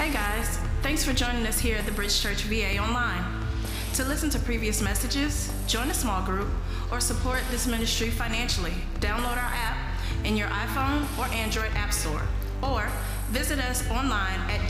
Hey guys, thanks for joining us here at the Bridge Church VA Online. To listen to previous messages, join a small group, or support this ministry financially, download our app in your iPhone or Android app store, or visit us online at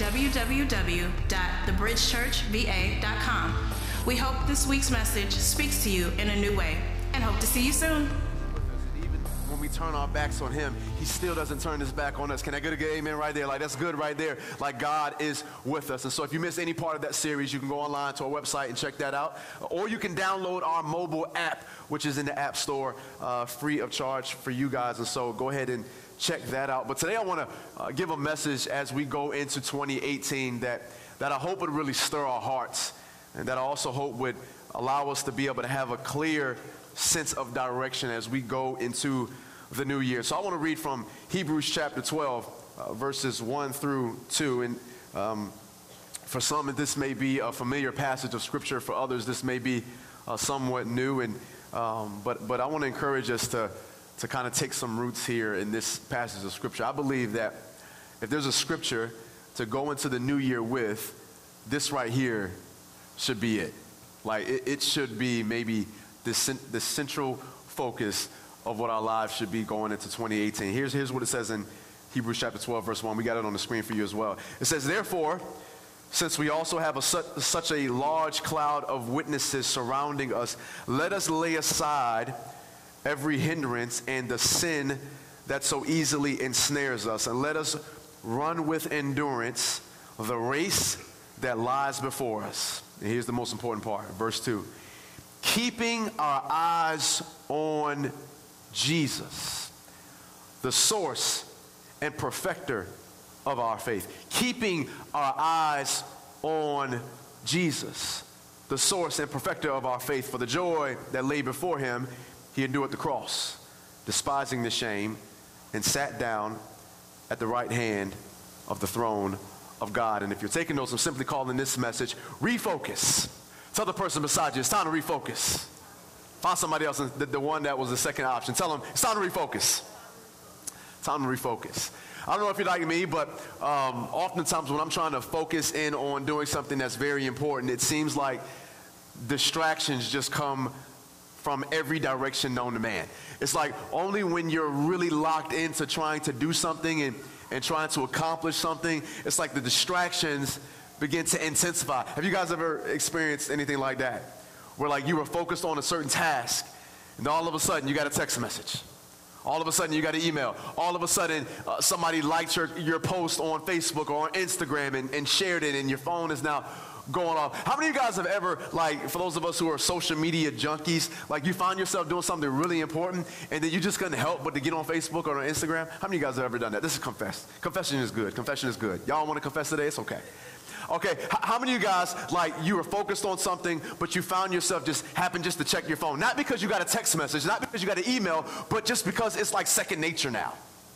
www.thebridgechurchva.com. We hope this week's message speaks to you in a new way, and hope to see you soon. When we turn our backs on him, he still doesn't turn his back on us. Can I get a good amen right there? Like, that's good right there. Like, God is with us. And so if you missed any part of that series, you can go online to our website and check that out. Or you can download our mobile app, which is in the App Store, free of charge for you guys. And so go ahead and check that out. But today I want to give a message as we go into 2018 that I hope would really stir our hearts, and that I also hope would allow us to be able to have a clear sense of direction as we go into the new year. So I want to read from Hebrews chapter 12, verses 1 through 2. And for some, this may be a familiar passage of Scripture. For others, this may be somewhat new. And but I want to encourage us to kind of take some roots here in this passage of Scripture. I believe that if there's a Scripture to go into the new year with, this right here should be it. Like, it should be maybe the central focus of what our lives should be going into 2018. Here's what it says in Hebrews chapter 12, verse 1. We got it on the screen for you as well. It says, "Therefore, since we also have such a large cloud of witnesses surrounding us, let us lay aside every hindrance and the sin that so easily ensnares us, and let us run with endurance the race that lies before us." And here's the most important part, verse 2. "Keeping our eyes on Jesus, the source and perfecter of our faith." Keeping our eyes on Jesus, the source and perfecter of our faith. "For the joy that lay before him, he endured the cross, despising the shame, and sat down at the right hand of the throne of God." And if you're taking notes, I'm simply calling this message Refocus. Tell the person beside you, it's time to refocus. Find somebody else, the one that was the second option. Tell them, it's time to refocus. Time to refocus. I don't know if you're like me, but oftentimes when I'm trying to focus in on doing something that's very important, it seems like distractions just come from every direction known to man. It's like only when you're really locked into trying to do something and trying to accomplish something, it's like the distractions begin to intensify. Have you guys ever experienced anything like that? Where like you were focused on a certain task, and all of a sudden you got a text message. All of a sudden you got an email. All of a sudden somebody liked your post on Facebook or on Instagram and shared it, and your phone is now going off. How many of you guys have ever, like, for those of us who are social media junkies, like you find yourself doing something really important and then you just couldn't help but to get on Facebook or on Instagram? How many of you guys have ever done that? This is confess. Confession is good. Confession is good. Y'all want to confess today? It's okay. Okay, how many of you guys, like, you were focused on something, but you found yourself happened to check your phone? Not because you got a text message, not because you got an email, but just because it's like second nature now.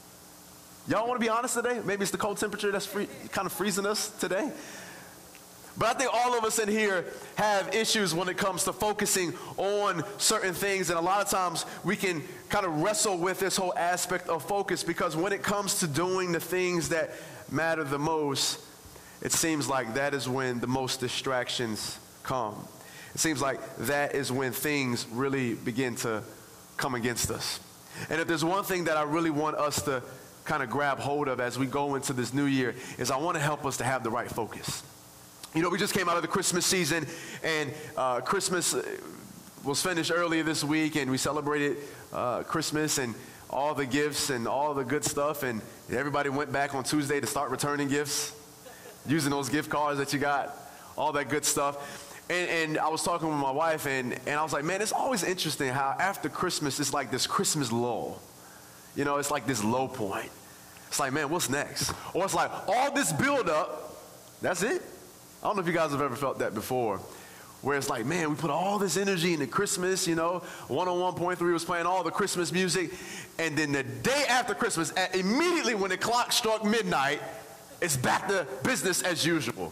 Y'all want to be honest today? Maybe it's the cold temperature that's kind of freezing us today. But I think all of us in here have issues when it comes to focusing on certain things, and a lot of times we can kind of wrestle with this whole aspect of focus, because when it comes to doing the things that matter the most, it seems like that is when the most distractions come. It seems like that is when things really begin to come against us. And if there's one thing that I really want us to kind of grab hold of as we go into this new year, is I want to help us to have the right focus. You know, we just came out of the Christmas season, and Christmas was finished earlier this week, and we celebrated Christmas and all the gifts and all the good stuff, and everybody went back on Tuesday to start returning gifts, using those gift cards that you got, all that good stuff. And I was talking with my wife, and I was like, man, it's always interesting how after Christmas, it's like this Christmas lull. You know, it's like this low point. It's like, man, what's next? Or it's like all this build-up, that's it. I don't know if you guys have ever felt that before, where it's like, man, we put all this energy into Christmas, you know. 101.3 was playing all the Christmas music, and then the day after Christmas, immediately when the clock struck midnight, it's back to business as usual.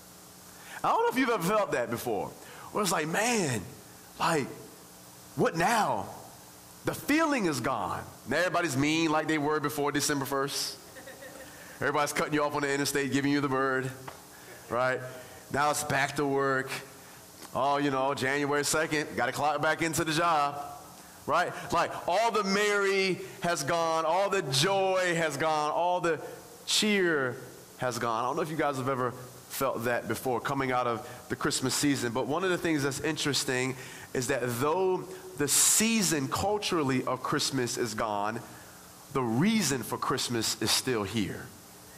I don't know if you've ever felt that before, where it's like, man, like, what now? The feeling is gone. Now everybody's mean like they were before December 1st. Everybody's cutting you off on the interstate, giving you the bird, right? Now it's back to work. Oh, January 2nd, got to clock back into the job, right? Like all the merry has gone, all the joy has gone, all the cheer has gone. I don't know if you guys have ever felt that before coming out of the Christmas season, but one of the things that's interesting is that though the season culturally of Christmas is gone, the reason for Christmas is still here.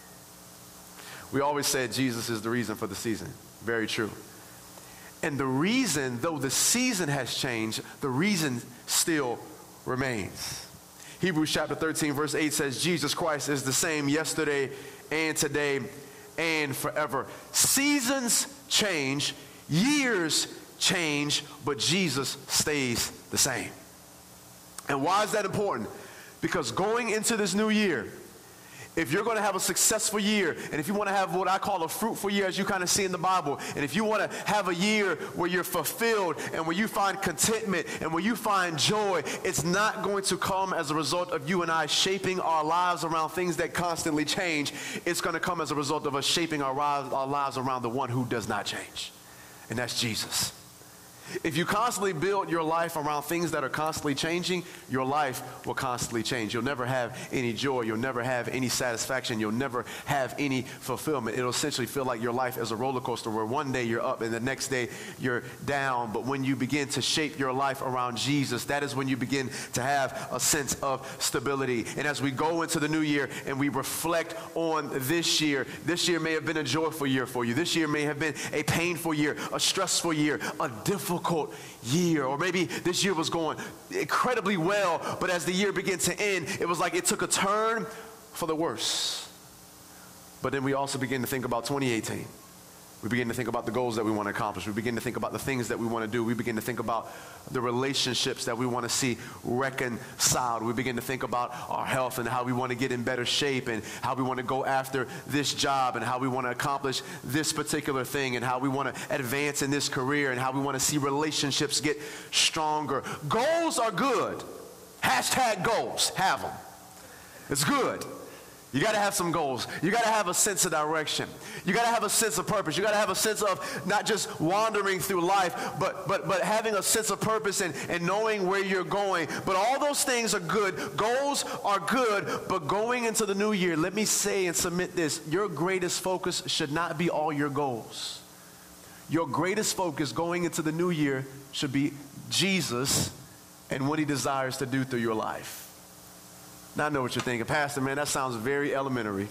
We always said Jesus is the reason for the season. Very true. And the reason, though the season has changed, the reason still remains. Hebrews chapter 13, verse 8 says, Jesus Christ is the same yesterday and today and forever. Seasons change, years change, but Jesus stays the same. And why is that important? Because going into this new year, if you're going to have a successful year, and if you want to have what I call a fruitful year, as you kind of see in the Bible, and if you want to have a year where you're fulfilled and where you find contentment and where you find joy, it's not going to come as a result of you and I shaping our lives around things that constantly change. It's going to come as a result of us shaping our lives around the one who does not change, and that's Jesus. If you constantly build your life around things that are constantly changing, your life will constantly change. You'll never have any joy. You'll never have any satisfaction. You'll never have any fulfillment. It'll essentially feel like your life is a roller coaster where one day you're up and the next day you're down. But when you begin to shape your life around Jesus, that is when you begin to have a sense of stability. And as we go into the new year and we reflect on this year may have been a joyful year for you. This year may have been a painful year, a stressful year, a difficult year, or maybe this year was going incredibly well, but as the year began to end, it was like it took a turn for the worse. But then we also begin to think about 2018. We begin to think about the goals that we want to accomplish. We begin to think about the things that we want to do. We begin to think about the relationships that we want to see reconciled. We begin to think about our health and how we want to get in better shape and how we want to go after this job and how we want to accomplish this particular thing and how we want to advance in this career and how we want to see relationships get stronger. Goals are good. Hashtag goals. Have them. It's good. You got to have some goals. You got to have a sense of direction. You got to have a sense of purpose. You got to have a sense of not just wandering through life, but having a sense of purpose and knowing where you're going. But all those things are good. Goals are good. But going into the new year, let me say and submit this. Your greatest focus should not be all your goals. Your greatest focus going into the new year should be Jesus and what he desires to do through your life. Now I know what you're thinking, Pastor, man, that sounds very elementary.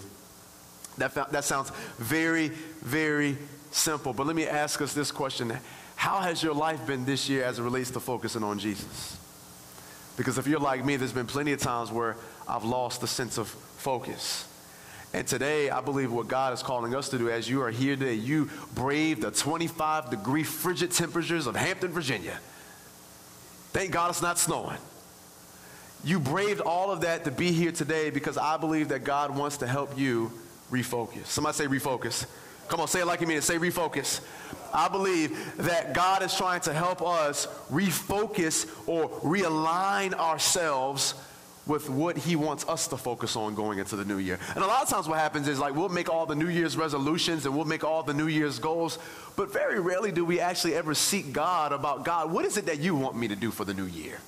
That sounds very, very simple. But let me ask us this question. How has your life been this year as it relates to focusing on Jesus? Because if you're like me, there's been plenty of times where I've lost the sense of focus. And today, I believe what God is calling us to do as you are here today, you brave the 25-degree frigid temperatures of Hampton, Virginia. Thank God it's not snowing. You braved all of that to be here today because I believe that God wants to help you refocus. Somebody say refocus. Come on, say it like you mean it. Say refocus. I believe that God is trying to help us refocus or realign ourselves with what he wants us to focus on going into the new year. And a lot of times what happens is like we'll make all the New Year's resolutions and we'll make all the New Year's goals, but very rarely do we actually ever seek God about, God, what is it that you want me to do for the new year?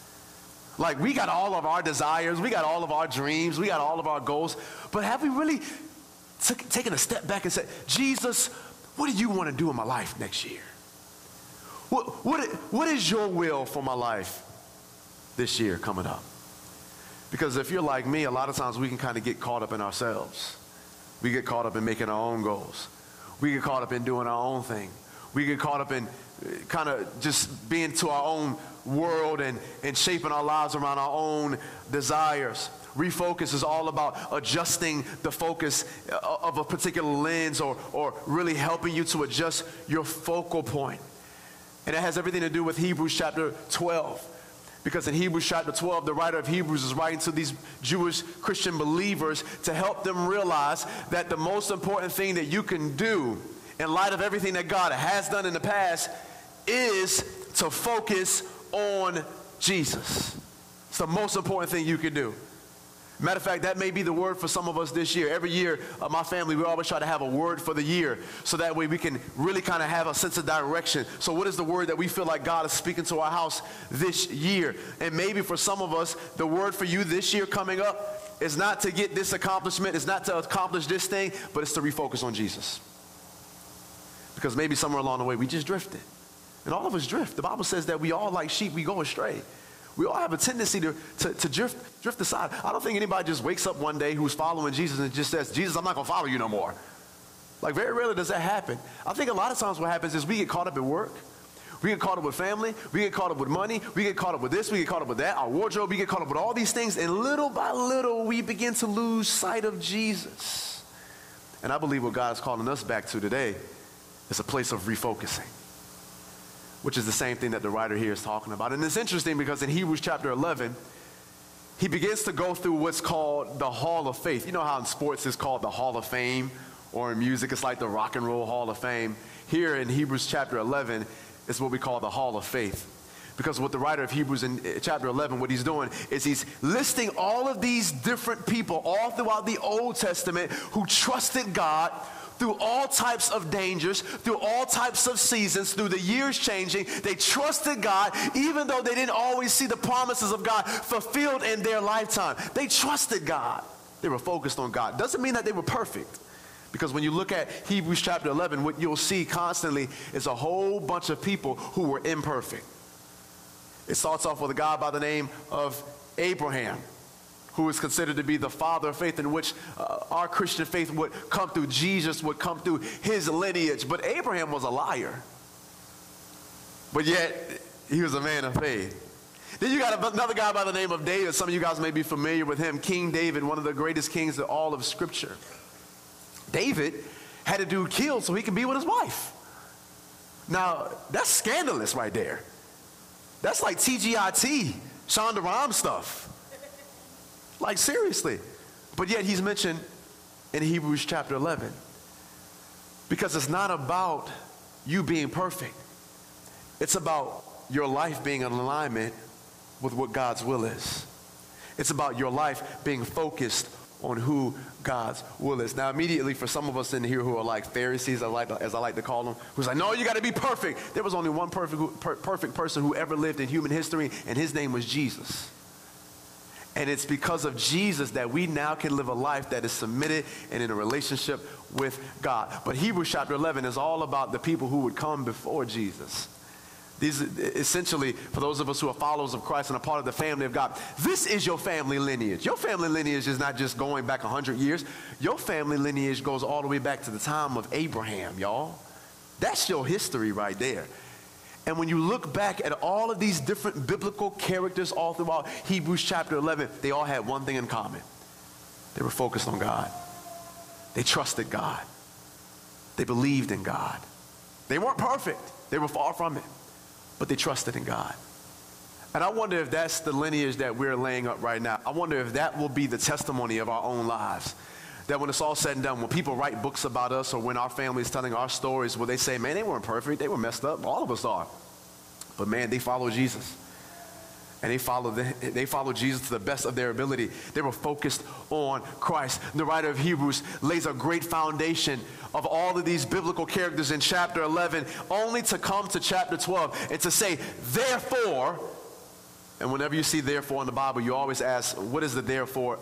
Like, we got all of our desires, we got all of our dreams, we got all of our goals, but have we really taken a step back and said, Jesus, what do you want to do in my life next year? What is your will for my life this year coming up? Because if you're like me, a lot of times we can kind of get caught up in ourselves. We get caught up in making our own goals. We get caught up in doing our own thing. We get caught up in kind of just being to our own world and shaping our lives around our own desires. Refocus is all about adjusting the focus of a particular lens or really helping you to adjust your focal point. And it has everything to do with Hebrews chapter 12. Because in Hebrews chapter 12, the writer of Hebrews is writing to these Jewish Christian believers to help them realize that the most important thing that you can do in light of everything that God has done in the past is to focus on Jesus. It's the most important thing you can do. Matter of fact, that may be the word for some of us this year. Every year, my family, we always try to have a word for the year, so that way we can really kind of have a sense of direction. So what is the word that we feel like God is speaking to our house this year? And maybe for some of us, the word for you this year coming up is not to get this accomplishment, it's not to accomplish this thing, but it's to refocus on Jesus. Because maybe somewhere along the way, we just drifted. And all of us drift. The Bible says that we all, like sheep, we go astray. We all have a tendency to drift aside. I don't think anybody just wakes up one day who's following Jesus and just says, Jesus, I'm not going to follow you no more. Like, very rarely does that happen. I think a lot of times what happens is we get caught up at work. We get caught up with family. We get caught up with money. We get caught up with this. We get caught up with that. Our wardrobe. We get caught up with all these things. And little by little, we begin to lose sight of Jesus. And I believe what God is calling us back to today is a place of refocusing, which is the same thing that the writer here is talking about. And it's interesting because in Hebrews chapter 11, he begins to go through what's called the Hall of Faith. You know how in sports it's called the Hall of Fame, or in music it's like the Rock and Roll Hall of Fame. Here in Hebrews chapter 11, it's what we call the Hall of Faith. Because what the writer of Hebrews in chapter 11, what he's doing is he's listing all of these different people all throughout the Old Testament who trusted God through all types of dangers, through all types of seasons, through the years changing. They trusted God even though they didn't always see the promises of God fulfilled in their lifetime. They trusted God. They were focused on God. Doesn't mean that they were perfect. Because when you look at Hebrews chapter 11, what you'll see constantly is a whole bunch of people who were imperfect. It starts off with a guy by the name of Abraham, who is considered to be the father of faith, in which our Christian faith would come through. Jesus would come through his lineage. But Abraham was a liar. But yet, he was a man of faith. Then you got another guy by the name of David. Some of you guys may be familiar with him. King David, one of the greatest kings of all of Scripture. David had a dude killed so he could be with his wife. Now, that's scandalous right there. That's like TGIT, Shonda Rhimes stuff. Like, seriously. But yet he's mentioned in Hebrews chapter 11. Because it's not about you being perfect. It's about your life being in alignment with what God's will is. It's about your life being focused on who God's will is. Now, immediately for some of us in here who are like Pharisees, as I like to call them, who's like, no, you got to be perfect. There was only one perfect person who ever lived in human history, and his name was Jesus. And it's because of Jesus that we now can live a life that is submitted and in a relationship with God. But Hebrews chapter 11 is all about the people who would come before Jesus. These, essentially, for those of us who are followers of Christ and a part of the family of God, this is your family lineage. Your family lineage is not just going back 100 years. Your family lineage goes all the way back to the time of Abraham, y'all. That's your history right there. And when you look back at all of these different biblical characters all throughout Hebrews chapter 11, they all had one thing in common. They were focused on God. They trusted God. They believed in God. They weren't perfect. They were far from it. But they trusted in God. And I wonder if that's the lineage that we're laying up right now. I wonder if that will be the testimony of our own lives. That when it's all said and done, when people write books about us or when our family is telling our stories, where they say, man, they weren't perfect, they were messed up. All of us are. But man, they followed Jesus. And they followed Jesus to the best of their ability. They were focused on Christ. The writer of Hebrews lays a great foundation of all of these biblical characters in chapter 11, only to come to chapter 12 and to say, therefore, and whenever you see therefore in the Bible, you always ask, what is the therefore?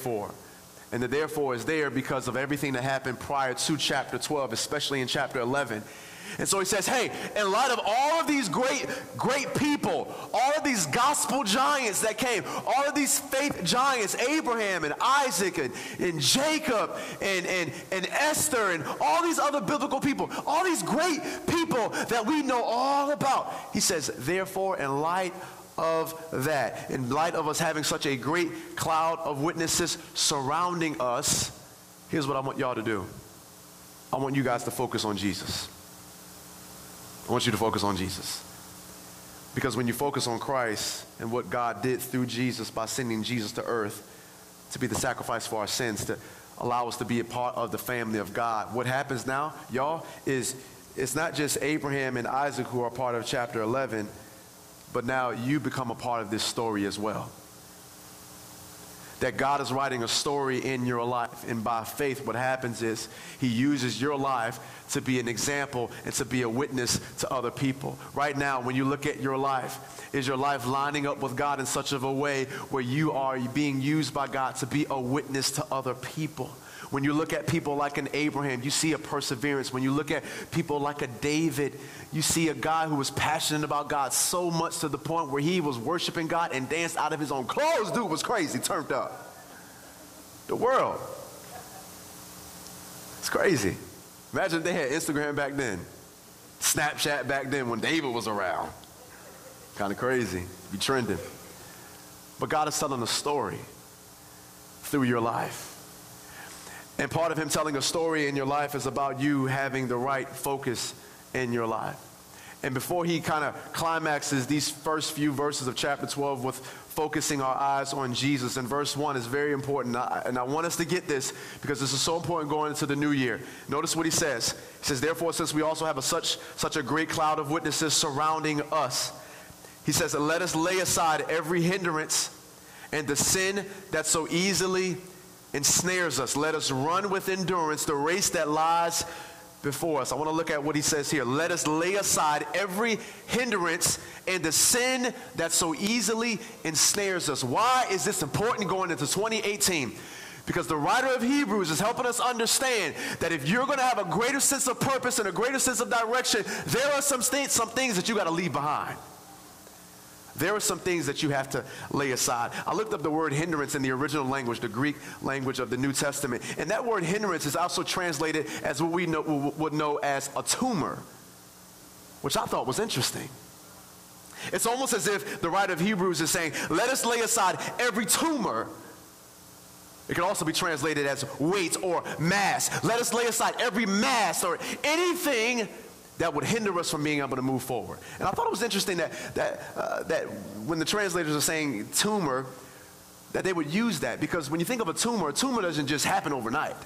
And the therefore is there because of everything that happened prior to chapter 12, especially in chapter 11. And so he says, hey, in light of all of these great people, all of these gospel giants that came, all of these faith giants, Abraham and Isaac and Jacob and Esther and all these other biblical people, all these great people that we know all about. He says, therefore, in light of that, in light of us having such a great cloud of witnesses surrounding us, here's what I want y'all to do. I want you guys to focus on Jesus. I want you to focus on Jesus. Because when you focus on Christ and what God did through Jesus by sending Jesus to earth to be the sacrifice for our sins, to allow us to be a part of the family of God, what happens now, y'all, is it's not just Abraham and Isaac who are part of chapter 11, but now you become a part of this story as well. that God is writing a story in your life. And by faith, what happens is he uses your life to be an example and to be a witness to other people. Right now, when you look at your life, is your life lining up with God in such of a way where you are being used by God to be a witness to other people? When you look at people like an Abraham, you see a perseverance. When you look at people like a David, you see a guy who was passionate about God so much to the point where he was worshiping God and danced out of his own clothes. Dude was crazy, turned up. The world. It's crazy. Imagine if they had Instagram back then. Snapchat back then when David was around. Kind of crazy. Be trending. But God is telling a story through your life. And part of him telling a story in your life is about you having the right focus in your life. And before he kind of climaxes these first few verses of chapter 12 with focusing our eyes on Jesus, and verse 1 is very important. And I want us to get this because this is so important going into the new year. Notice what he says. He says, therefore, since we also have such a great cloud of witnesses surrounding us, he says, let us lay aside every hindrance and the sin that so easily ensnares us. Let us run with endurance the race that lies before us. I want to look at what he says here. Let us lay aside every hindrance and the sin that so easily ensnares us. Why is this important going into 2018? Because the writer of Hebrews is helping us understand that if you're going to have a greater sense of purpose and a greater sense of direction, there are some things that you got to leave behind. There are some things that you have to lay aside. I looked up the word hindrance in the original language, the Greek language of the New Testament. And that word hindrance is also translated as what we would know as a tumor, which I thought was interesting. It's almost as if the writer of Hebrews is saying, let us lay aside every tumor. It can also be translated as weight or mass. Let us lay aside every mass or anything that would hinder us from being able to move forward. And I thought it was interesting that when the translators are saying tumor, that they would use that, because when you think of a tumor doesn't just happen overnight.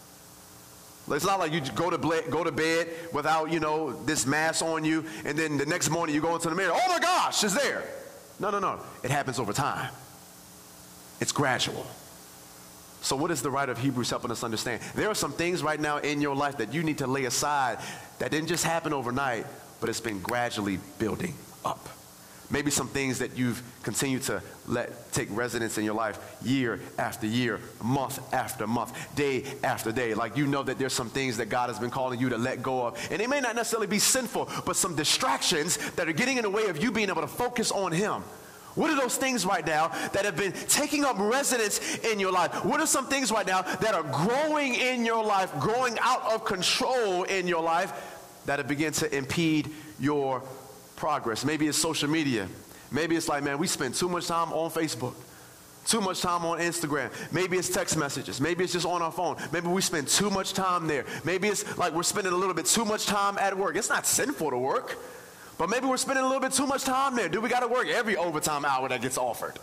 It's not like you go to bed without, this mass on you, and then the next morning you go into the mirror, oh my gosh, it's there. No. It happens over time. It's gradual. So what is the writer of Hebrews helping us understand? There are some things right now in your life that you need to lay aside that didn't just happen overnight, but it's been gradually building up. Maybe some things that you've continued to let take residence in your life year after year, month after month, day after day. Like that there's some things that God has been calling you to let go of. And they may not necessarily be sinful, but some distractions that are getting in the way of you being able to focus on him. What are those things right now that have been taking up residence in your life? What are some things right now that are growing in your life, growing out of control in your life, that have begun to impede your progress? Maybe it's social media. Maybe it's like, man, we spend too much time on Facebook, too much time on Instagram. Maybe it's text messages. Maybe it's just on our phone. Maybe we spend too much time there. Maybe it's like we're spending a little bit too much time at work. It's not sinful to work. But maybe we're spending a little bit too much time there. We got to work every overtime hour that gets offered?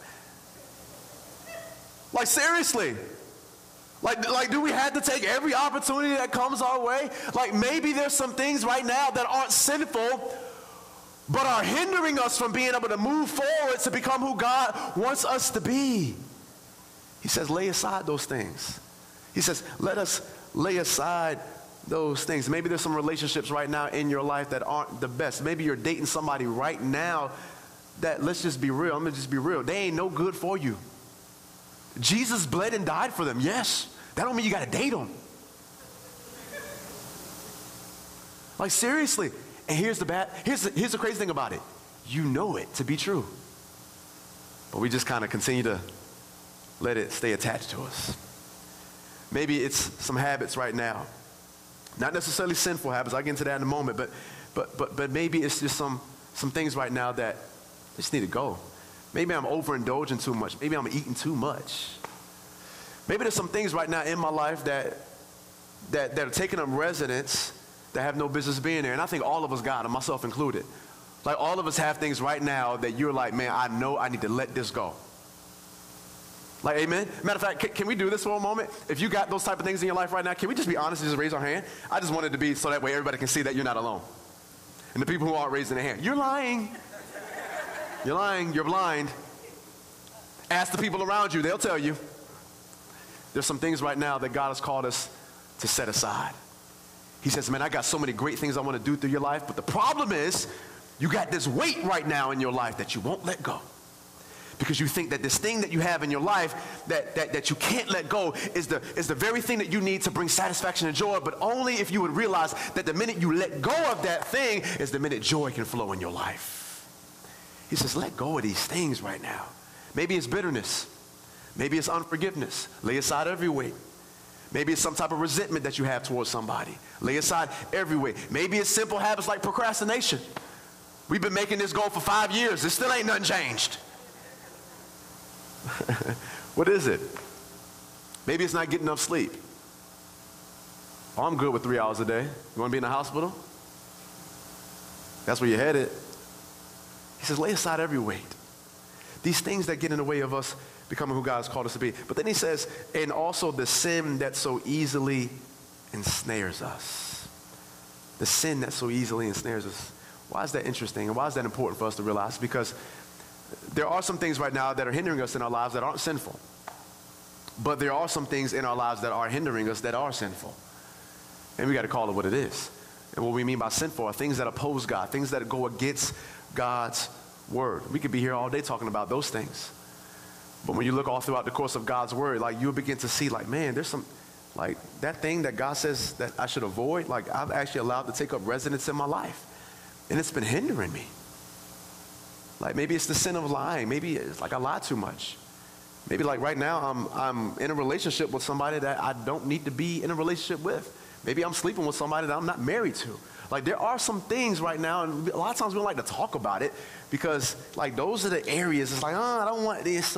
Like, seriously. Like, do we have to take every opportunity that comes our way? Like, maybe there's some things right now that aren't sinful, but are hindering us from being able to move forward to become who God wants us to be. He says, lay aside those things. He says, let us lay aside those things. Maybe there's some relationships right now in your life that aren't the best. Maybe you're dating somebody right now that, let's just be real, I'm going to just be real, they ain't no good for you. Jesus bled and died for them, yes. That don't mean you got to date them. Like, seriously. And here's the crazy thing about it. You know it to be true. But we just kind of continue to let it stay attached to us. Maybe it's some habits right now. Not necessarily sinful habits. I'll get into that in a moment. But maybe it's just some things right now that just need to go. Maybe I'm overindulging too much. Maybe I'm eating too much. Maybe there's some things right now in my life that are taking up residence that have no business being there. And I think all of us got them, myself included. Like, all of us have things right now that you're like, man, I know I need to let this go. Like, amen? Matter of fact, can we do this for a moment? If you got those type of things in your life right now, can we just be honest and just raise our hand? I just wanted to be so that way everybody can see that you're not alone. And the people who aren't raising their hand, you're lying. You're lying. You're blind. Ask the people around you. They'll tell you. There's some things right now that God has called us to set aside. He says, man, I got so many great things I want to do through your life, but the problem is you got this weight right now in your life that you won't let go. Because you think that this thing that you have in your life that you can't let go is the very thing that you need to bring satisfaction and joy, but only if you would realize that the minute you let go of that thing is the minute joy can flow in your life. He says, let go of these things right now. Maybe it's bitterness. Maybe it's unforgiveness. Lay aside every weight. Maybe it's some type of resentment that you have towards somebody. Lay aside every weight. Maybe it's simple habits like procrastination. We've been making this goal for 5 years. There still ain't nothing changed. What is it? Maybe it's not getting enough sleep. Oh, I'm good with 3 hours a day. You want to be in the hospital? That's where you're headed. He says, lay aside every weight. These things that get in the way of us becoming who God has called us to be. But then he says, and also the sin that so easily ensnares us. The sin that so easily ensnares us. Why is that interesting? And why is that important for us to realize? Because there are some things right now that are hindering us in our lives that aren't sinful. But there are some things in our lives that are hindering us that are sinful. And we got to call it what it is. And what we mean by sinful are things that oppose God, things that go against God's word. We could be here all day talking about those things. But when you look all throughout the course of God's word, like you'll begin to see like, man, there's some, like that thing that God says that I should avoid, like I've actually allowed to take up residence in my life. And it's been hindering me. Like maybe it's the sin of lying. Maybe it's like I lie too much. Maybe like right now I'm in a relationship with somebody that I don't need to be in a relationship with. Maybe I'm sleeping with somebody that I'm not married to. Like there are some things right now, and a lot of times we don't like to talk about it because like those are the areas. It's like, oh, I don't want this.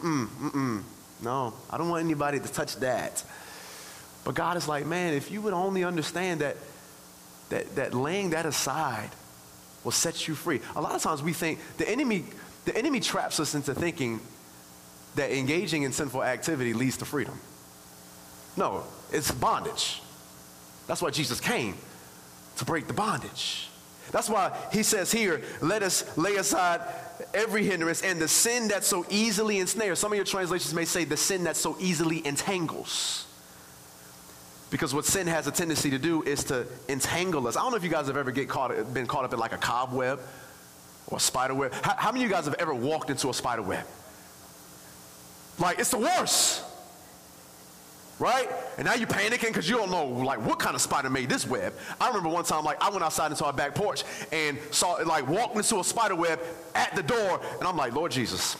No, I don't want anybody to touch that. But God is like, man, if you would only understand that laying that aside will set you free. A lot of times we think the enemy traps us into thinking that engaging in sinful activity leads to freedom. No, it's bondage. That's why Jesus came, to break the bondage. That's why he says here, let us lay aside every hindrance and the sin that so easily ensnares. Some of your translations may say the sin that so easily entangles. Because what sin has a tendency to do is to entangle us. I don't know if you guys have ever been caught up in like a cobweb or a spider web. How many of you guys have ever walked into a spider web? Like, it's the worst. Right? And now you're panicking because you don't know, like, what kind of spider made this web. I remember one time, like, I went outside into our back porch and saw, like, walked into a spider web at the door, and I'm like, Lord Jesus,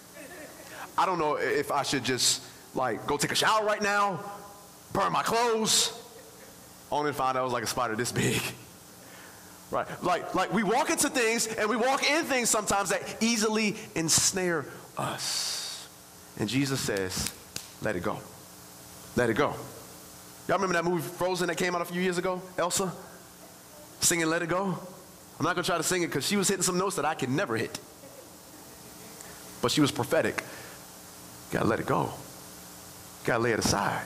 I don't know if I should just, like, go take a shower right now, burn my clothes, only to find out it was like a spider this big. Right? Like we walk into things, and we walk in things sometimes that easily ensnare us. And Jesus says, let it go. Let it go. Y'all remember that movie Frozen that came out a few years ago? Elsa singing Let It Go? I'm not going to try to sing it because she was hitting some notes that I can never hit. But she was prophetic. You got to let it go. You got to lay it aside.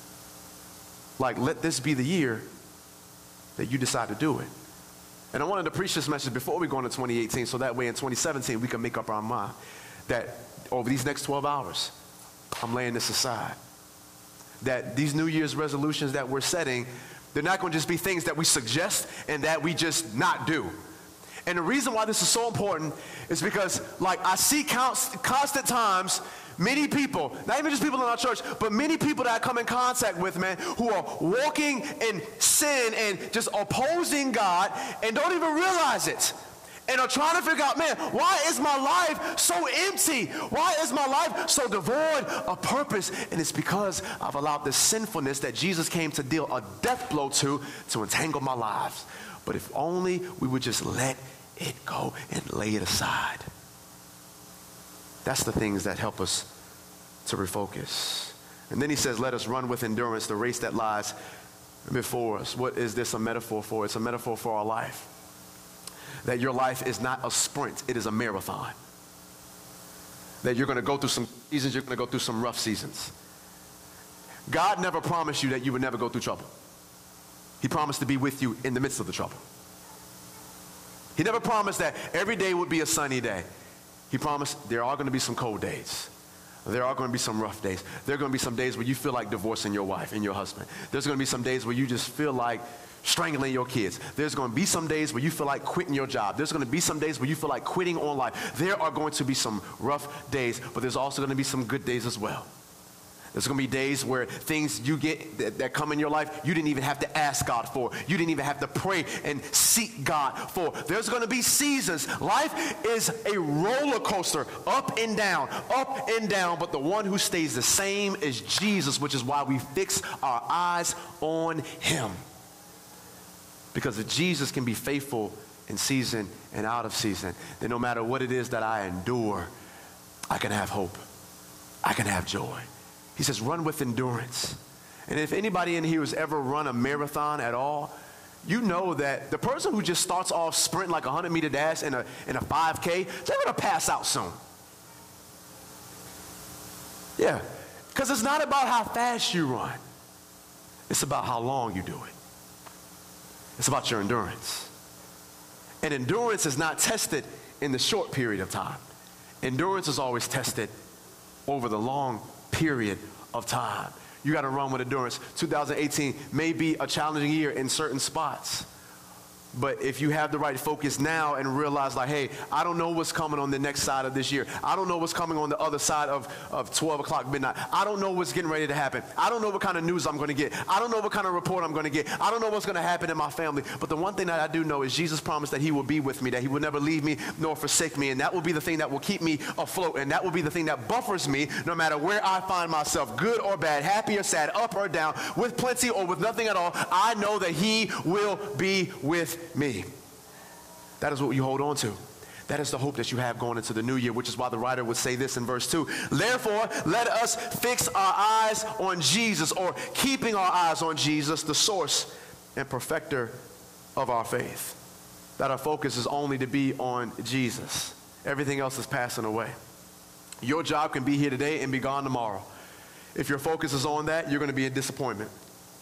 Like, let this be the year that you decide to do it. And I wanted to preach this message before we go into 2018 so that way in 2017 we can make up our mind that over these next 12 hours, I'm laying this aside. That these New Year's resolutions that we're setting, they're not going to just be things that we suggest and that we just not do. And the reason why this is so important is because, like, I see constant times, many people, not even just people in our church, but many people that I come in contact with, man, who are walking in sin and just opposing God and don't even realize it. And are trying to figure out, man, why is my life so empty? Why is my life so devoid of purpose? And it's because I've allowed this sinfulness that Jesus came to deal a death blow to entangle my lives. But if only we would just let it go and lay it aside. That's the things that help us to refocus. And then he says, let us run with endurance the race that lies before us. What is this a metaphor for? It's a metaphor for our life. That your life is not a sprint, it is a marathon. That you're going to go through some seasons, you're going to go through some rough seasons. God never promised you that you would never go through trouble. He promised to be with you in the midst of the trouble. He never promised that every day would be a sunny day. He promised there are going to be some cold days. There are going to be some rough days. There are going to be some days where you feel like divorcing your wife and your husband. There's going to be some days where you just feel like strangling your kids. There's going to be some days where you feel like quitting your job. There's going to be some days where you feel like quitting on life. There are going to be some rough days, but there's also going to be some good days as well. There's going to be days where things you get that come in your life, you didn't even have to ask God for. You didn't even have to pray and seek God for. There's going to be seasons. Life is a roller coaster, up and down, but the one who stays the same is Jesus, which is why we fix our eyes on him. Because if Jesus can be faithful in season and out of season, then no matter what it is that I endure, I can have hope. I can have joy. He says, run with endurance. And if anybody in here has ever run a marathon at all, you know that the person who just starts off sprinting like a 100-meter dash in a 5K, they're going to pass out soon. Yeah, because it's not about how fast you run. It's about how long you do it. It's about your endurance. And endurance is not tested in the short period of time. Endurance is always tested over the long period of time. You got to run with endurance. 2018 may be a challenging year in certain spots. But if you have the right focus now and realize like, hey, I don't know what's coming on the next side of this year. I don't know what's coming on the other side of 12 o'clock midnight. I don't know what's getting ready to happen. I don't know what kind of news I'm going to get. I don't know what kind of report I'm going to get. I don't know what's going to happen in my family. But the one thing that I do know is Jesus promised that he will be with me, that he will never leave me nor forsake me. And that will be the thing that will keep me afloat. And that will be the thing that buffers me no matter where I find myself, good or bad, happy or sad, up or down, with plenty or with nothing at all. I know that he will be with me. That is what you hold on to. That is the hope that you have going into the new year, which is why the writer would say this in verse 2. Therefore, let us fix our eyes on Jesus, or keeping our eyes on Jesus, the source and perfecter of our faith. That our focus is only to be on Jesus. Everything else is passing away. Your job can be here today and be gone tomorrow. If your focus is on that, you're going to be in disappointment.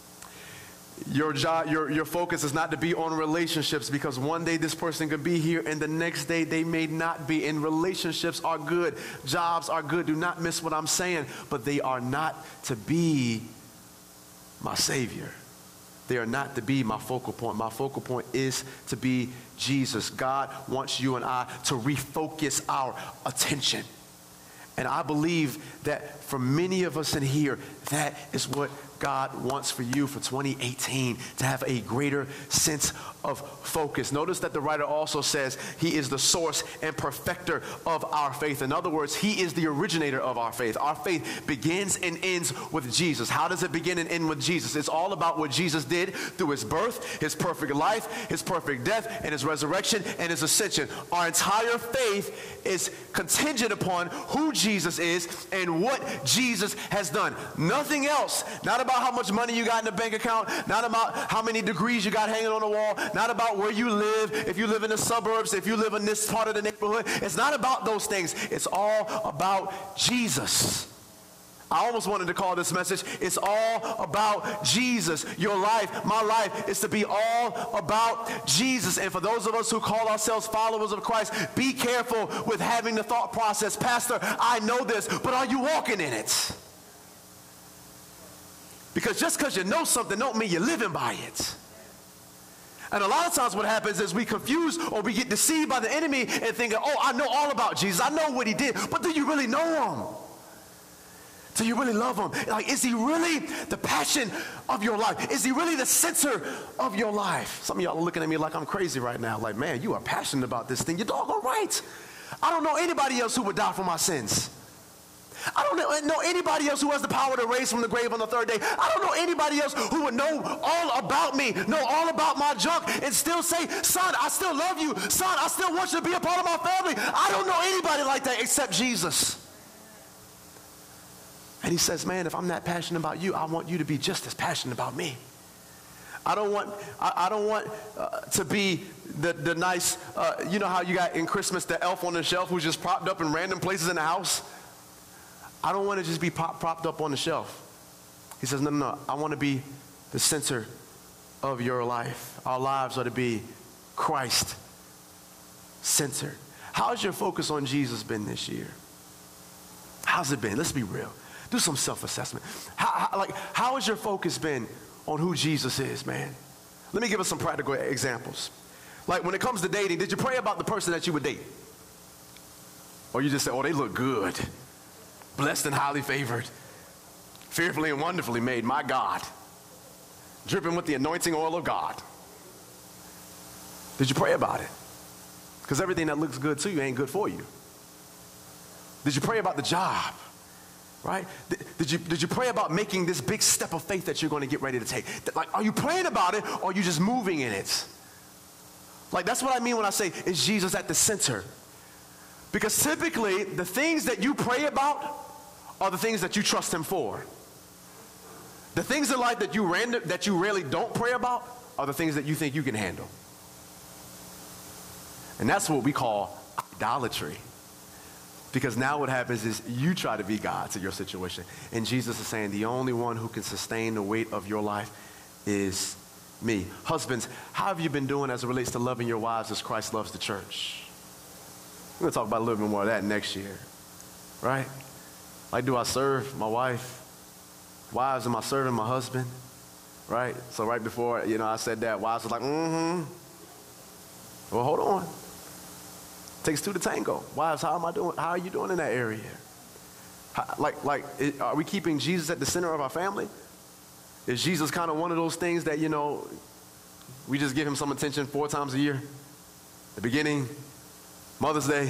Your job, your focus is not to be on relationships, because one day this person could be here and the next day they may not be. And relationships are good. Jobs are good. Do not miss what I'm saying. But they are not to be my Savior. They are not to be my focal point. My focal point is to be Jesus. God wants you and I to refocus our attention. And I believe that for many of us in here, that is what God wants for you for 2018, to have a greater sense of focus. Notice that the writer also says he is the source and perfecter of our faith. In other words, he is the originator of our faith. Our faith begins and ends with Jesus. How does it begin and end with Jesus? It's all about what Jesus did through his birth, his perfect life, his perfect death, and his resurrection and his ascension. Our entire faith is contingent upon who Jesus is and what Jesus has done. Nothing else. Not about how much money you got in the bank account, not about how many degrees you got hanging on the wall, not about where you live, if you live in the suburbs, if you live in this part of the neighborhood. It's not about those things. It's all about Jesus. I almost wanted to call this message, it's all about Jesus. Your life, my life, is to be all about Jesus. And for those of us who call ourselves followers of Christ, be careful with having the thought process, Pastor, I know this, but are you walking in it? Because just because you know something don't mean you're living by it. And a lot of times what happens is we confuse or we get deceived by the enemy and thinking, oh, I know all about Jesus. I know what he did. But do you really know him? Do you really love him? Like, is he really the passion of your life? Is he really the center of your life? Some of y'all are looking at me like I'm crazy right now. Like, man, you are passionate about this thing. You're doggone right. I don't know anybody else who would die for my sins. I don't know anybody else who has the power to raise from the grave on the third day. I don't know anybody else who would know all about me, know all about my junk, and still say, son, I still love you. Son, I still want you to be a part of my family. I don't know anybody like that except Jesus. And he says, man, if I'm that passionate about you, I want you to be just as passionate about me. I don't want to be the nice, you know how you got in Christmas the elf on the shelf who's just propped up in random places in the house? I don't want to just be propped up on the shelf. He says, no. I want to be the center of your life. Our lives are to be Christ-centered. How's your focus on Jesus been this year? How's it been? Let's be real. Do some self-assessment. How has your focus been on who Jesus is, man? Let me give us some practical examples. Like when it comes to dating, did you pray about the person that you would date? Or you just say, oh, they look good. Blessed and highly favored. Fearfully and wonderfully made, my God. Dripping with the anointing oil of God. Did you pray about it? Because everything that looks good to you ain't good for you. Did you pray about the job? Right? Did you pray about making this big step of faith that you're going to get ready to take? Like, are you praying about it or are you just moving in it? Like, that's what I mean when I say, is Jesus at the center? Because typically, the things that you pray about are the things that you trust him for. The things in life that you rarely don't pray about are the things that you think you can handle. And that's what we call idolatry. Because now what happens is you try to be God to your situation. And Jesus is saying the only one who can sustain the weight of your life is me. Husbands, how have you been doing as it relates to loving your wives as Christ loves the church? We're going to talk about a little bit more of that next year. Right? Like, do I serve my wife? Wives, am I serving my husband? Right? So right before, I said that, wives was like, Well, hold on. Takes two to tango. Wives, how am I doing? How are you doing in that area? Are we keeping Jesus at the center of our family? Is Jesus kind of one of those things that, we just give him some attention 4 times a year? The beginning, Mother's Day,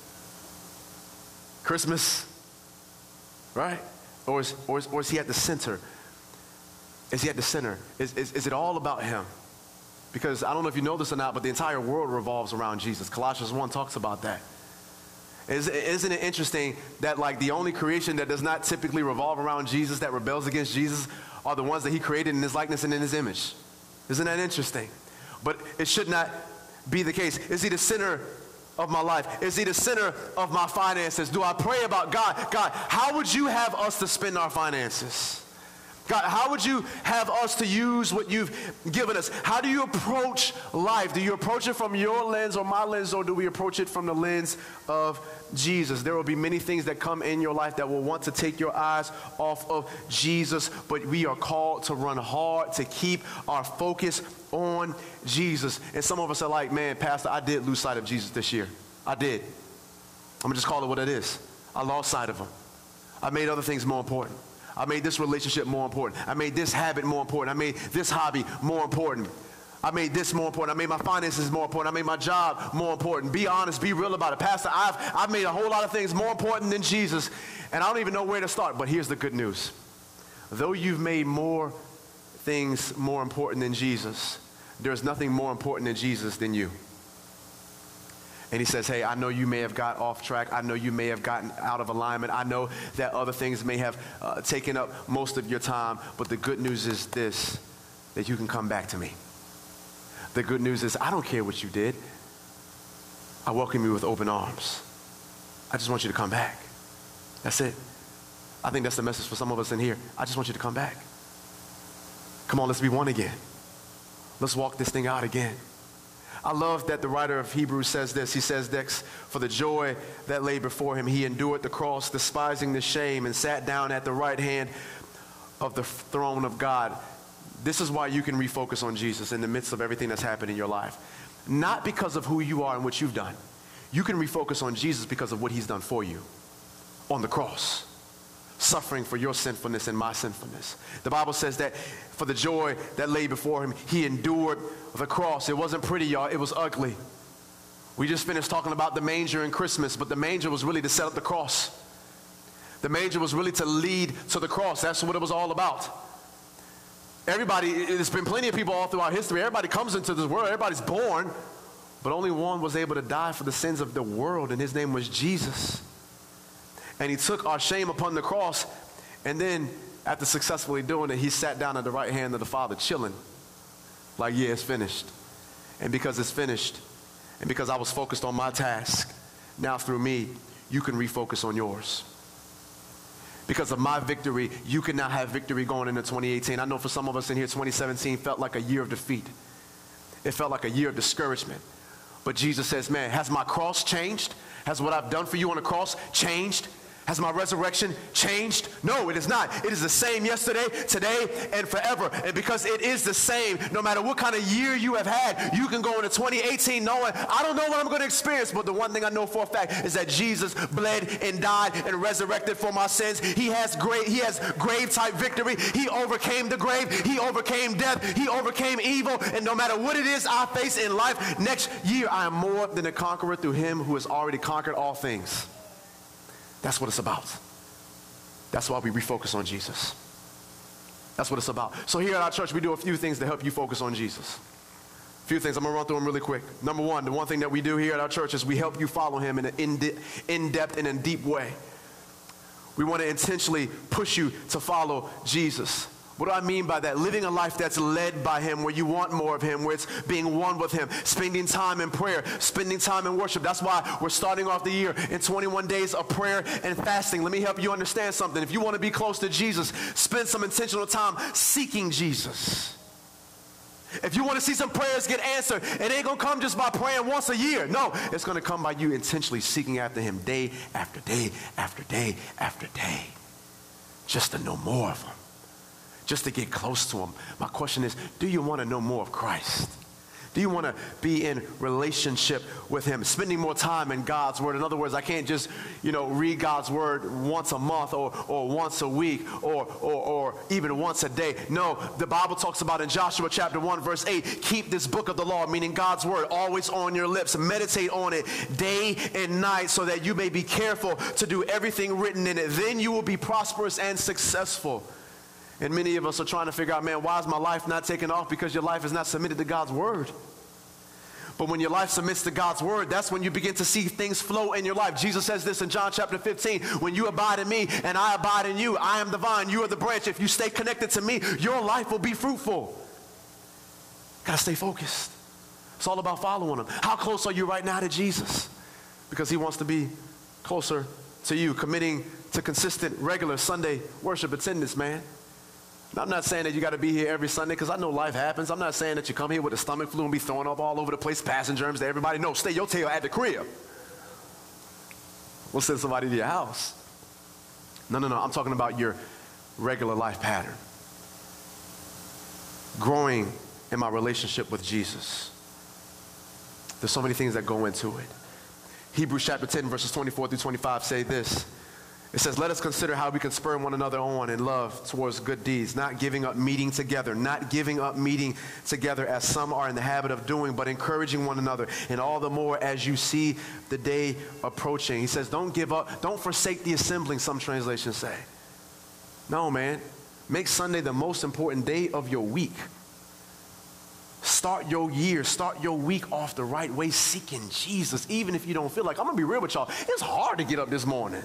Christmas, right? Or is he at the center? Is he at the center? Is it all about him? Because I don't know if you know this or not, but the entire world revolves around Jesus. Colossians 1 talks about that. Isn't it interesting that like the only creation that does not typically revolve around Jesus, that rebels against Jesus, are the ones that he created in his likeness and in his image? Isn't that interesting? But it should not be the case. Is he the center of my life? Is he the center of my finances? Do I pray about God? God, how would you have us to spend our finances? God, how would you have us to use what you've given us? How do you approach life? Do you approach it from your lens or my lens, or do we approach it from the lens of Jesus? There will be many things that come in your life that will want to take your eyes off of Jesus, but we are called to run hard, to keep our focus on Jesus. And some of us are like, man, Pastor, I did lose sight of Jesus this year. I did. I'm going to just call it what it is. I lost sight of him. I made other things more important. I made this relationship more important. I made this habit more important. I made this hobby more important. I made this more important. I made my finances more important. I made my job more important. Be honest, be real about it. Pastor, I've made a whole lot of things more important than Jesus, and I don't even know where to start. But here's the good news. Though you've made more things more important than Jesus, there's nothing more important than Jesus than you. And he says, hey, I know you may have got off track. I know you may have gotten out of alignment. I know that other things may have taken up most of your time. But the good news is this, that you can come back to me. The good news is I don't care what you did. I welcome you with open arms. I just want you to come back. That's it. I think that's the message for some of us in here. I just want you to come back. Come on, let's be one again. Let's walk this thing out again. I love that the writer of Hebrews says this. He says this, for the joy that lay before him, he endured the cross, despising the shame, and sat down at the right hand of the throne of God. This is why you can refocus on Jesus in the midst of everything that's happened in your life. Not because of who you are and what you've done. You can refocus on Jesus because of what he's done for you on the cross, suffering for your sinfulness and my sinfulness. The Bible says that for the joy that lay before him, he endured the cross. It wasn't pretty, y'all. It was ugly. We just finished talking about the manger in Christmas, but the manger was really to set up the cross. The manger was really to lead to the cross. That's what it was all about. Everybody, there's been plenty of people all throughout history. Everybody comes into this world. Everybody's born, but only one was able to die for the sins of the world, and his name was Jesus. And he took our shame upon the cross, and then after successfully doing it, he sat down at the right hand of the Father, chilling, like, yeah, it's finished. And because it's finished, and because I was focused on my task, now through me, you can refocus on yours. Because of my victory, you can now have victory going into 2018. I know for some of us in here, 2017 felt like a year of defeat. It felt like a year of discouragement. But Jesus says, man, has my cross changed? Has what I've done for you on the cross changed? Has my resurrection changed? No, it is not. It is the same yesterday, today, and forever. And because it is the same, no matter what kind of year you have had, you can go into 2018 knowing, I don't know what I'm going to experience, but the one thing I know for a fact is that Jesus bled and died and resurrected for my sins. He has grave-type victory. He overcame the grave. He overcame death. He overcame evil. And no matter what it is I face in life, next year I am more than a conqueror through him who has already conquered all things. That's what it's about. That's why we refocus on Jesus. That's what it's about. So here at our church, we do a few things to help you focus on Jesus. A few things. I'm going to run through them really quick. Number one, the one thing that we do here at our church is we help you follow him in an in-depth and in deep way. We want to intentionally push you to follow Jesus. What do I mean by that? Living a life that's led by him, where you want more of him, where it's being one with him, spending time in prayer, spending time in worship. That's why we're starting off the year in 21 days of prayer and fasting. Let me help you understand something. If you want to be close to Jesus, spend some intentional time seeking Jesus. If you want to see some prayers get answered, it ain't going to come just by praying once a year. No, it's going to come by you intentionally seeking after him day after day after day after day, just to know more of him, just to get close to him. My question is, do you want to know more of Christ? Do you want to be in relationship with him, spending more time in God's word? In other words, I can't just, read God's word once a month or once a week or even once a day. No, the Bible talks about in Joshua chapter 1, verse 8, keep this book of the law, meaning God's word, always on your lips. Meditate on it day and night so that you may be careful to do everything written in it. Then you will be prosperous and successful. And many of us are trying to figure out, man, why is my life not taking off? Because your life is not submitted to God's word. But when your life submits to God's word, that's when you begin to see things flow in your life. Jesus says this in John chapter 15, when you abide in me and I abide in you, I am the vine, you are the branch. If you stay connected to me, your life will be fruitful. Gotta stay focused. It's all about following him. How close are you right now to Jesus? Because he wants to be closer to you, committing to consistent, regular Sunday worship attendance, man. I'm not saying that you got to be here every Sunday, because I know life happens. I'm not saying that you come here with a stomach flu and be throwing up all over the place, passing germs to everybody. No, stay your tail at the crib. We'll send somebody to your house. No. I'm talking about your regular life pattern. Growing in my relationship with Jesus. There's so many things that go into it. Hebrews chapter 10, verses 24 through 25 say this. It says, let us consider how we can spur one another on in love towards good deeds, not giving up meeting together as some are in the habit of doing, but encouraging one another, and all the more as you see the day approaching. He says, don't give up, don't forsake the assembling, some translations say. No, man. Make Sunday the most important day of your week. Start your year, start your week off the right way, seeking Jesus, even if you don't feel like. I'm going to be real with y'all. It's hard to get up this morning.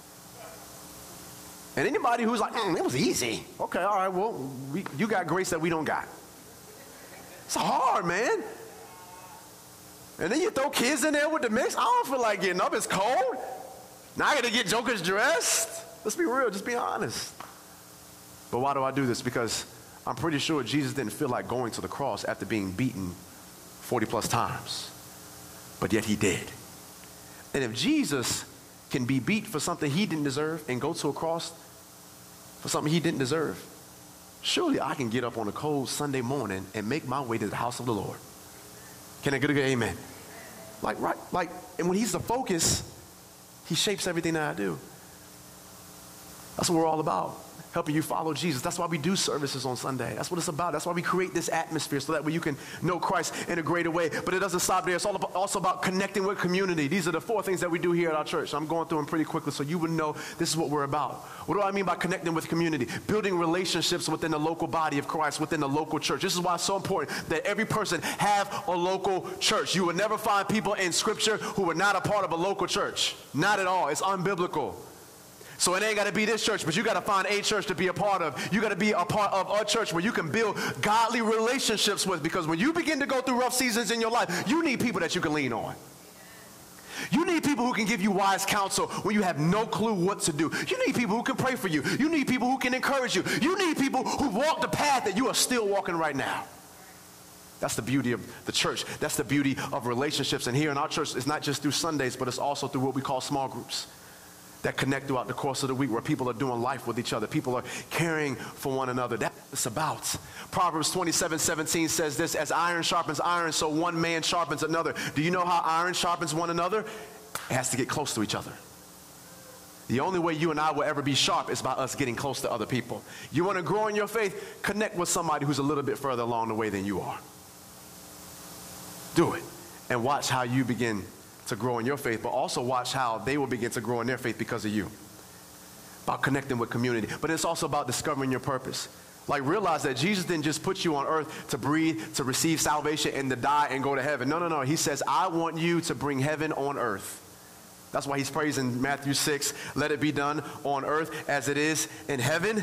And anybody who's like, it was easy. Okay, all right, well, you got grace that we don't got. It's hard, man. And then you throw kids in there with the mix. I don't feel like getting up. It's cold. Now I got to get jokers dressed. Let's be real. Just be honest. But why do I do this? Because I'm pretty sure Jesus didn't feel like going to the cross after being beaten 40 plus times. But yet he did. And if Jesus can be beat for something he didn't deserve and go to a cross for something he didn't deserve, surely I can get up on a cold Sunday morning and make my way to the house of the Lord. Can I get a good amen? And when he's the focus, he shapes everything that I do. That's what we're all about, helping you follow Jesus. That's why we do services on Sunday. That's what it's about. That's why we create this atmosphere, so that way you can know Christ in a greater way. But it doesn't stop there. It's also about connecting with community. These are the 4 things that we do here at our church. I'm going through them pretty quickly so you would know this is what we're about. What do I mean by connecting with community? Building relationships within the local body of Christ, within the local church. This is why it's so important that every person have a local church. You will never find people in Scripture who are not a part of a local church. Not at all. It's unbiblical. So it ain't got to be this church, but you got to find a church to be a part of. You got to be a part of a church where you can build godly relationships with, because when you begin to go through rough seasons in your life, you need people that you can lean on. You need people who can give you wise counsel when you have no clue what to do. You need people who can pray for you. You need people who can encourage you. You need people who walk the path that you are still walking right now. That's the beauty of the church. That's the beauty of relationships. And here in our church, it's not just through Sundays, but it's also through what we call small groups. that connect throughout the course of the week, where people are doing life with each other. People are caring for one another. That's what it's about. Proverbs 27:17 says this: as iron sharpens iron, so one man sharpens another. Do you know how iron sharpens one another? It has to get close to each other. The only way you and I will ever be sharp is by us getting close to other people. You want to grow in your faith? Connect with somebody who's a little bit further along the way than you are. Do it. And watch how you begin to grow in your faith, but also watch how they will begin to grow in their faith because of you. About connecting with community. But it's also about discovering your purpose. Like, realize that Jesus didn't just put you on earth to breathe, to receive salvation, and to die and go to heaven. No. He says, I want you to bring heaven on earth. That's why he's prays in Matthew 6, let it be done on earth as it is in heaven.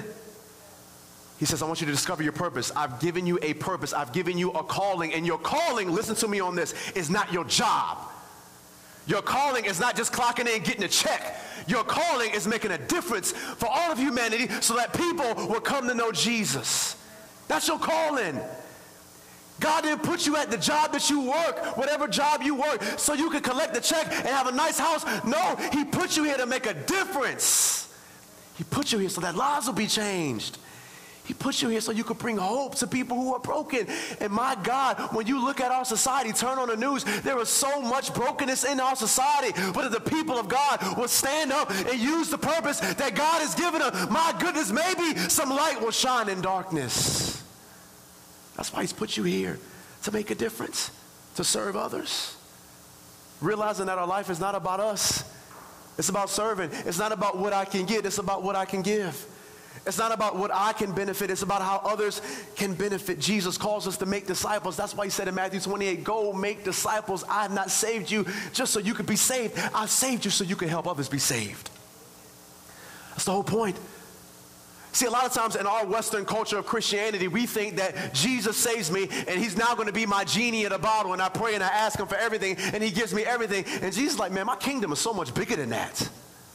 He says, I want you to discover your purpose. I've given you a purpose. I've given you a calling. And your calling, listen to me on this, is not your job. Your calling is not just clocking in and getting a check. Your calling is making a difference for all of humanity so that people will come to know Jesus. That's your calling. God didn't put you at the job that you work, whatever job you work, so you can collect the check and have a nice house. No, he put you here to make a difference. He put you here so that lives will be changed. He put you here so you could bring hope to people who are broken. And my God, when you look at our society, turn on the news, there is so much brokenness in our society. But if the people of God will stand up and use the purpose that God has given them, my goodness, maybe some light will shine in darkness. That's why he's put you here, to make a difference, to serve others. Realizing that our life is not about us. It's about serving. It's not about what I can get. It's about what I can give. It's not about what I can benefit. It's about how others can benefit. Jesus calls us to make disciples. That's why he said in Matthew 28, go make disciples. I have not saved you just so you could be saved. I've saved you so you can help others be saved. That's the whole point. See, a lot of times in our Western culture of Christianity, we think that Jesus saves me and he's now going to be my genie in a bottle, and I pray and I ask him for everything and he gives me everything. And Jesus is like, man, my kingdom is so much bigger than that.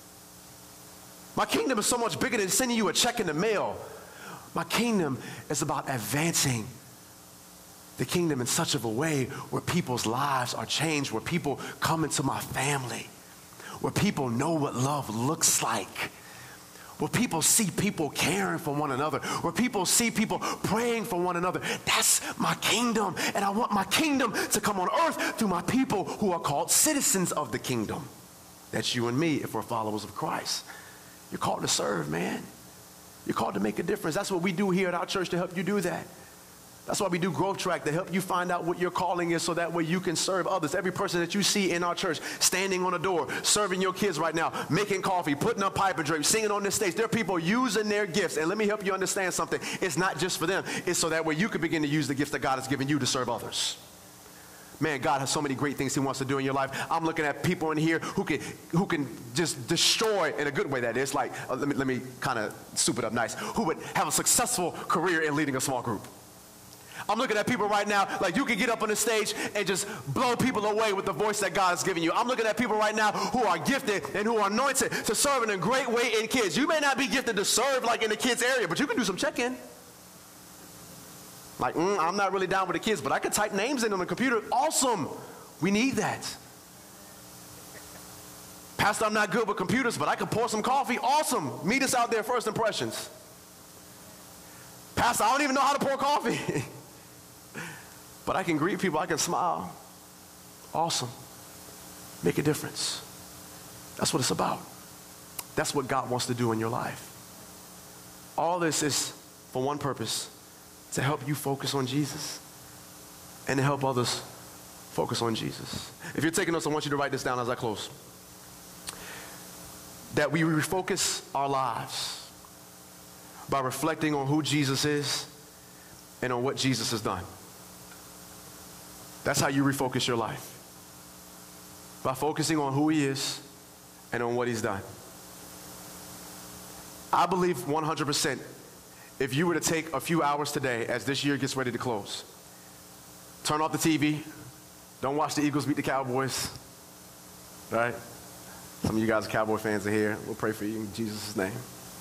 My kingdom is so much bigger than sending you a check in the mail. My kingdom is about advancing the kingdom in such of a way where people's lives are changed, where people come into my family, where people know what love looks like, where people see people caring for one another, where people see people praying for one another. That's my kingdom. And I want my kingdom to come on earth through my people who are called citizens of the kingdom. That's you and me if we're followers of Christ. You're called to serve, man. You're called to make a difference. That's what we do here at our church to help you do that. That's why we do Growth Track, to help you find out what your calling is so that way you can serve others. Every person that you see in our church, standing on a door, serving your kids right now, making coffee, putting up pipe and drape, singing on this stage, there are people using their gifts. And let me help you understand something. It's not just for them. It's so that way you can begin to use the gifts that God has given you to serve others. Man, God has so many great things he wants to do in your life. I'm looking at people in here who can just destroy, in a good way that is, like, let me kind of soup it up nice, who would have a successful career in leading a small group. I'm looking at people right now, like you can get up on the stage and just blow people away with the voice that God has given you. I'm looking at people right now who are gifted and who are anointed to serve in a great way in kids. You may not be gifted to serve like in the kids area, but you can do some check-in. Like, I'm not really down with the kids, but I can type names in on the computer. Awesome. We need that. Pastor, I'm not good with computers, but I can pour some coffee. Awesome. Meet us out there, First Impressions. Pastor, I don't even know how to pour coffee. But I can greet people. I can smile. Awesome. Make a difference. That's what it's about. That's what God wants to do in your life. All this is for one purpose: to help you focus on Jesus and to help others focus on Jesus. If you're taking notes, I want you to write this down as I close. That we refocus our lives by reflecting on who Jesus is and on what Jesus has done. That's how you refocus your life. By focusing on who he is and on what he's done. I believe 100%, if you were to take a few hours today as this year gets ready to close, turn off the TV, don't watch the Eagles beat the Cowboys, right? Some of you guys are Cowboy fans are here. We'll pray for you in Jesus' name.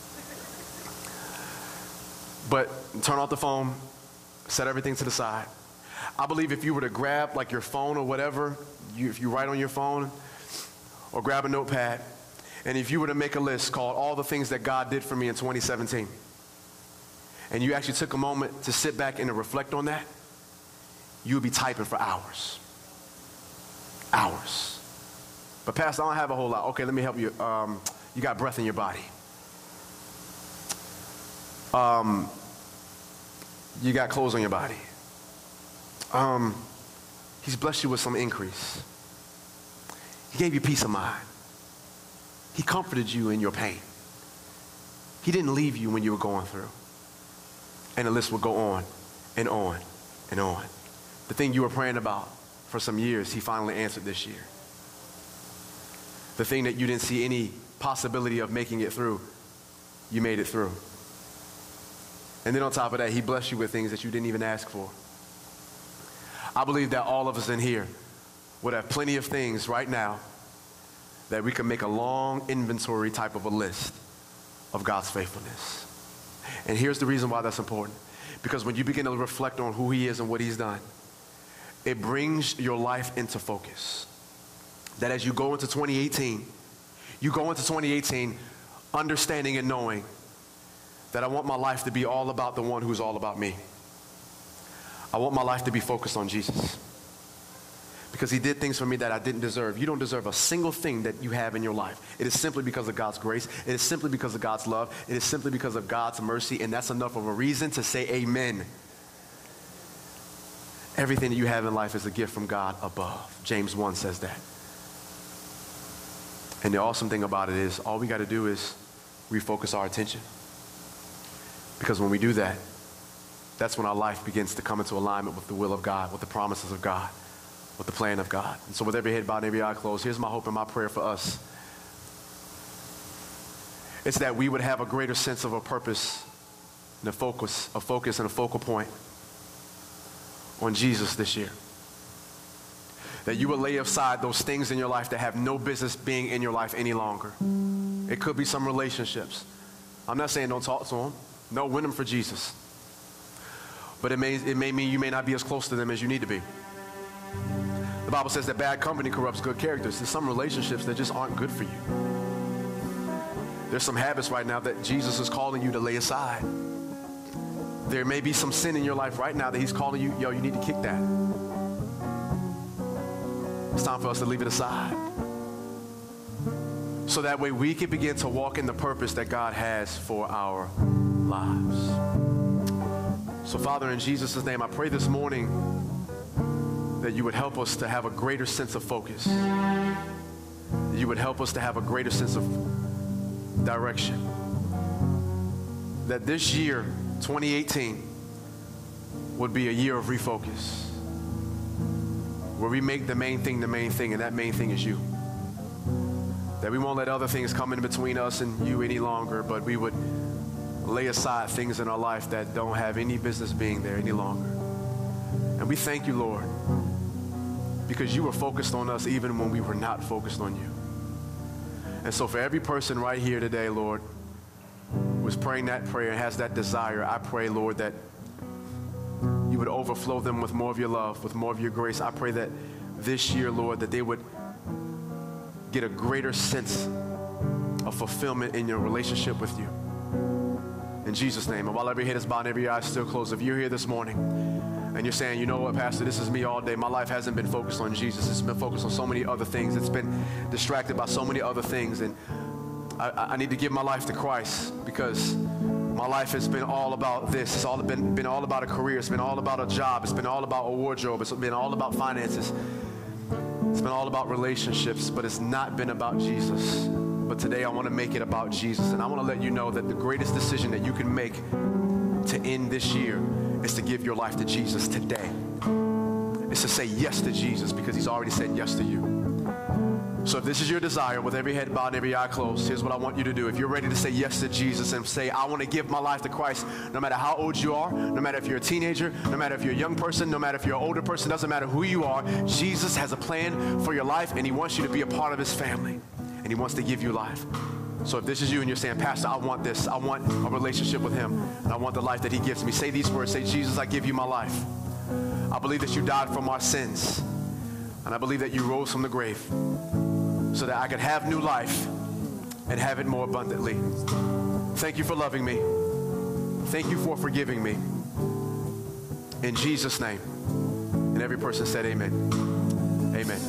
But turn off the phone, set everything to the side. I believe if you were to grab like your phone or whatever, if you write on your phone or grab a notepad And if you were to make a list called all the things that God did for me in 2017, and you actually took a moment to sit back and to reflect on that, you would be typing for hours. Hours. But Pastor, I don't have a whole lot. Okay, let me help you. You got breath in your body. You got clothes on your body. He's blessed you with some increase. He gave you peace of mind. He comforted you in your pain. He didn't leave you when you were going through. And the list will go on and on and on. The thing you were praying about for some years, he finally answered this year. The thing that you didn't see any possibility of making it through, you made it through. And then on top of that, he blessed you with things that you didn't even ask for. I believe that all of us in here would have plenty of things right now that we can make a long inventory type of a list of God's faithfulness. And here's the reason why that's important. Because when you begin to reflect on who he is and what he's done, it brings your life into focus. That as you go into 2018, you go into 2018 understanding and knowing that I want my life to be all about the one who's all about me. I want my life to be focused on Jesus. Because he did things for me that I didn't deserve. You don't deserve a single thing that you have in your life. It is simply because of God's grace. It is simply because of God's love. It is simply because of God's mercy. And that's enough of a reason to say amen. Everything that you have in life is a gift from God above. James 1 says that. And the awesome thing about it is all we got to do is refocus our attention. Because when we do that, that's when our life begins to come into alignment with the will of God, with the promises of God, with the plan of God. And so with every head bowed and every eye closed, here's my hope and my prayer for us. It's that we would have a greater sense of a purpose and a focus and a focal point on Jesus this year. That you will lay aside those things in your life that have no business being in your life any longer. It could be some relationships. I'm not saying don't talk to them. No, win them for Jesus. But it may mean you may not be as close to them as you need to be. The Bible says that bad company corrupts good characters. There's some relationships that just aren't good for you. There's some habits right now that Jesus is calling you to lay aside. There may be some sin in your life right now that he's calling you, you need to kick that. It's time for us to leave it aside. So that way we can begin to walk in the purpose that God has for our lives. So Father, in Jesus' name, I pray this morning that you would help us to have a greater sense of focus. You would help us to have a greater sense of direction. That this year, 2018, would be a year of refocus. Where we make the main thing, and that main thing is you. That we won't let other things come in between us and you any longer, but we would lay aside things in our life that don't have any business being there any longer. And we thank you, Lord, because you were focused on us even when we were not focused on you. And so for every person right here today, Lord, who is praying that prayer and has that desire, I pray, Lord, that you would overflow them with more of your love, with more of your grace. I pray that this year, Lord, that they would get a greater sense of fulfillment in your relationship with you. In Jesus' name. And while every head is bowed and every eye is still closed, if you're here this morning and you're saying, you know what, Pastor, this is me all day. My life hasn't been focused on Jesus. It's been focused on so many other things. It's been distracted by so many other things. And I need to give my life to Christ because my life has been all about this. It's all been all about a career. It's been all about a job. It's been all about a wardrobe. It's been all about finances. It's been all about relationships, but it's not been about Jesus. But today I want to make it about Jesus. And I want to let you know that the greatest decision that you can make to end this year is to give your life to Jesus today. It's to say yes to Jesus because he's already said yes to you. So if this is your desire, with every head bowed and every eye closed, here's what I want you to do. If you're ready to say yes to Jesus and say, I want to give my life to Christ, no matter how old you are, no matter if you're a teenager, no matter if you're a young person, no matter if you're an older person, doesn't matter who you are, Jesus has a plan for your life and he wants you to be a part of his family and he wants to give you life. So if this is you and you're saying, Pastor, I want this. I want a relationship with him and I want the life that he gives me. Say these words. Say, Jesus, I give you my life. I believe that you died for my sins and I believe that you rose from the grave so that I could have new life and have it more abundantly. Thank you for loving me. Thank you for forgiving me. In Jesus' name. And every person said amen. Amen.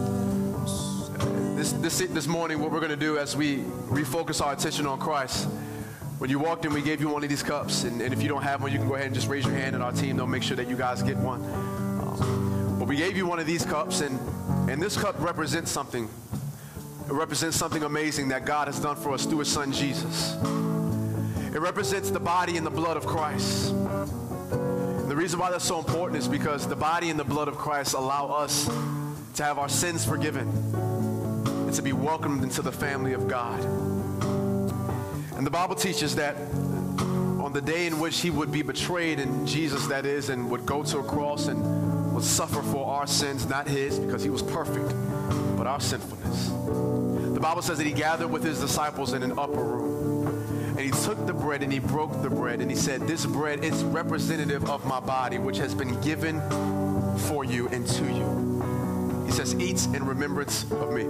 This morning, what we're going to do as we refocus our attention on Christ, when you walked in, we gave you one of these cups. And if you don't have one, you can go ahead and just raise your hand, and our team, they'll make sure that you guys get one. But we gave you one of these cups, and this cup represents something. It represents something amazing that God has done for us through his son, Jesus. It represents the body and the blood of Christ. And the reason why that's so important is because the body and the blood of Christ allow us to have our sins forgiven and to be welcomed into the family of God. And the Bible teaches that on the day in which he would be betrayed, and Jesus that is, and would go to a cross and would suffer for our sins, not his, because he was perfect, but our sinfulness. The Bible says that he gathered with his disciples in an upper room, and he took the bread and he broke the bread, and he said, this bread is representative of my body, which has been given for you and to you. He says, eat in remembrance of me.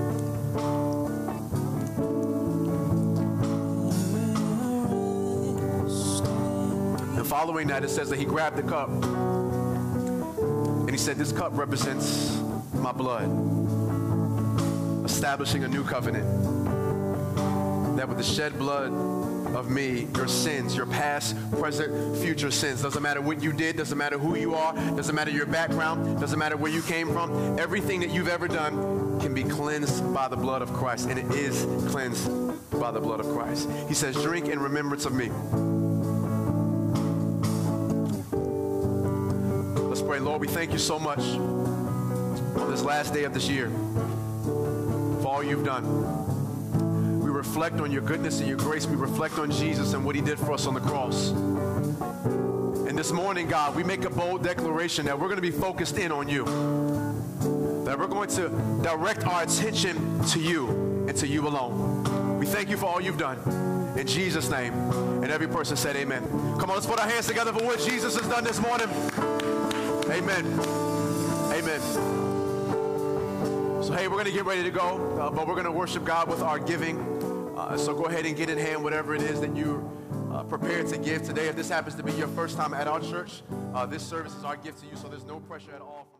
And following that, it says that he grabbed the cup, and he said, this cup represents my blood, establishing a new covenant, that with the shed blood of me, your sins, your past, present, future sins, doesn't matter what you did, doesn't matter who you are, doesn't matter your background, doesn't matter where you came from, everything that you've ever done can be cleansed by the blood of Christ, and it is cleansed by the blood of Christ. He says, drink in remembrance of me. Let's pray. Lord, we thank you so much on this last day of this year for all you've done. We reflect on your goodness and your grace. We reflect on Jesus and what he did for us on the cross. And this morning, God, we make a bold declaration that we're going to be focused in on you, that we're going to direct our attention to you and to you alone. We thank you for all you've done. In Jesus' name. And every person said amen. Come on, let's put our hands together for what Jesus has done this morning. Amen. Amen. So, hey, we're going to get ready to go, but we're going to worship God with our giving. So go ahead and get in hand whatever it is that you're prepared to give today. If this happens to be your first time at our church, this service is our gift to you, so there's no pressure at all.